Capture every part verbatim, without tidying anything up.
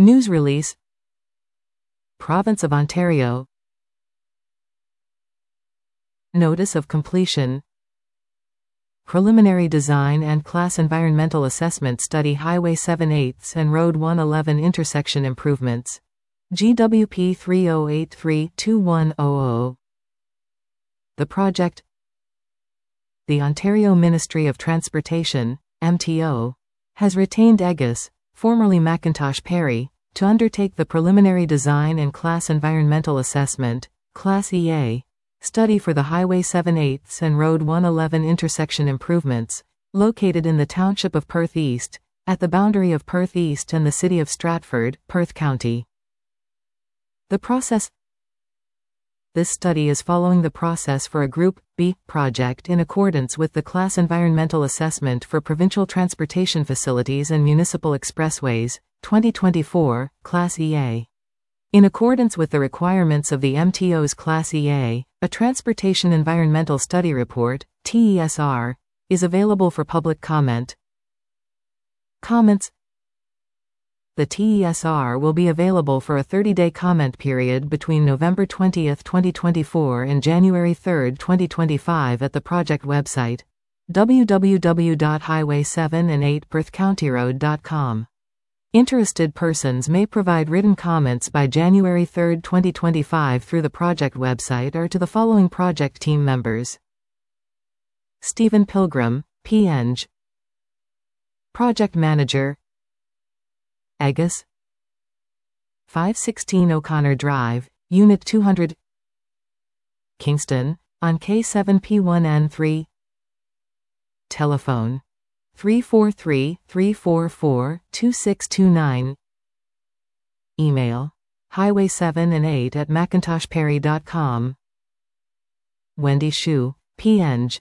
News release. Province of Ontario. Notice of completion. Preliminary Design and Class Environmental Assessment Study Highway seven eighths and Road one eleven Intersection Improvements. G W P three zero eight three two one zero zero. The project. The Ontario Ministry of Transportation, M T O, has retained EGAS, formerly Macintosh Perry, to undertake the Preliminary Design and Class Environmental Assessment, Class E A, study for the Highway seven eighths and Road one eleven intersection improvements, located in the Township of Perth East, at the boundary of Perth East and the City of Stratford, Perth County. The process. This study is following the process for a Group B project in accordance with the Class Environmental Assessment for Provincial Transportation Facilities and Municipal Expressways, twenty twenty-four, Class E A. In accordance with the requirements of the M T O's Class E A, a Transportation Environmental Study Report, T E S R, is available for public comment. Comments. The T E S R will be available for a thirty-day comment period between November twentieth twenty twenty-four and January third twenty twenty-five at the project website, w w w dot highway seven and eight perth county road dot com. Interested persons may provide written comments by January third twenty twenty-five through the project website or to the following project team members: Stephen Pilgrim, P Eng, Project Manager, EGAS, five sixteen O'Connor Drive, Unit two hundred, Kingston, on K seven P one N three. Telephone three four three, three four four, two six two nine. Email highway seven and eight at macintosh perry dot com. Wendy Shu, P Eng,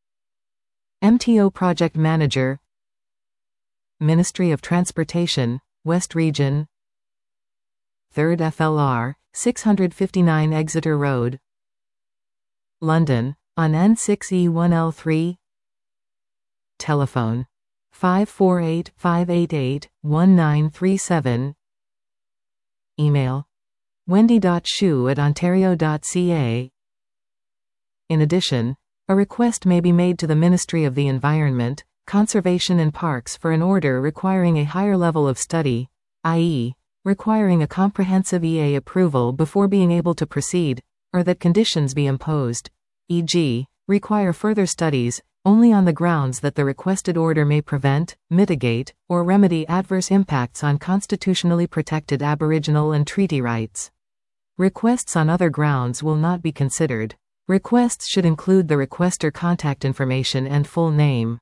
M T O Project Manager, Ministry of Transportation, West Region, third F L R, six fifty-nine Exeter Road, London, on N six E one L three. Telephone five four eight, five eight eight, one nine three seven. Email wendy dot shu at ontario dot c a. In addition, a request may be made to the Ministry of the Environment, Conservation and Parks for an order requiring a higher level of study, that is, requiring a comprehensive E A approval before being able to proceed, or that conditions be imposed, for example, require further studies, only on the grounds that the requested order may prevent, mitigate, or remedy adverse impacts on constitutionally protected Aboriginal and treaty rights. Requests on other grounds will not be considered. Requests should include the requester contact information and full name.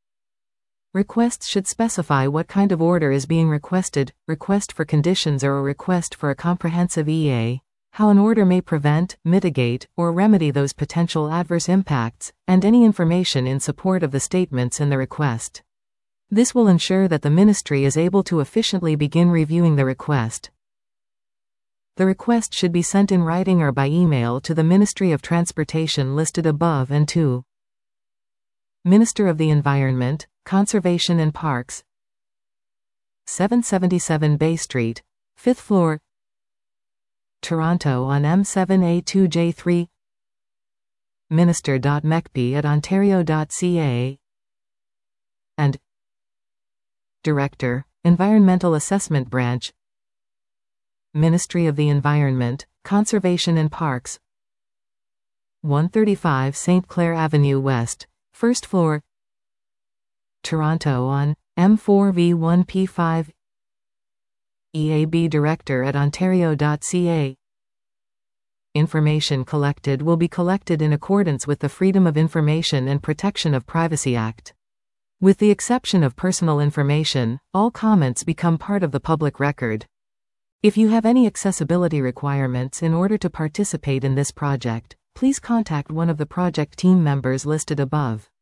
Requests should specify what kind of order is being requested, request for conditions or a request for a comprehensive E A, how an order may prevent, mitigate, or remedy those potential adverse impacts, and any information in support of the statements in the request. This will ensure that the Ministry is able to efficiently begin reviewing the request. The request should be sent in writing or by email to the Ministry of Transportation listed above and to Minister of the Environment, Conservation and Parks, seven seventy-seven Bay Street, fifth floor, Toronto on M seven A two J three. minister dot m e c p at ontario dot c a. And Director, Environmental Assessment Branch, Ministry of the Environment, Conservation and Parks, one thirty-five Saint Clair Avenue West, first floor, Toronto on M four V one P five. E A B Director at ontario dot c a. Information collected will be collected in accordance with the Freedom of Information and Protection of Privacy Act. With the exception of personal information, all comments become part of the public record. If you have any accessibility requirements in order to participate in this project, please contact one of the project team members listed above.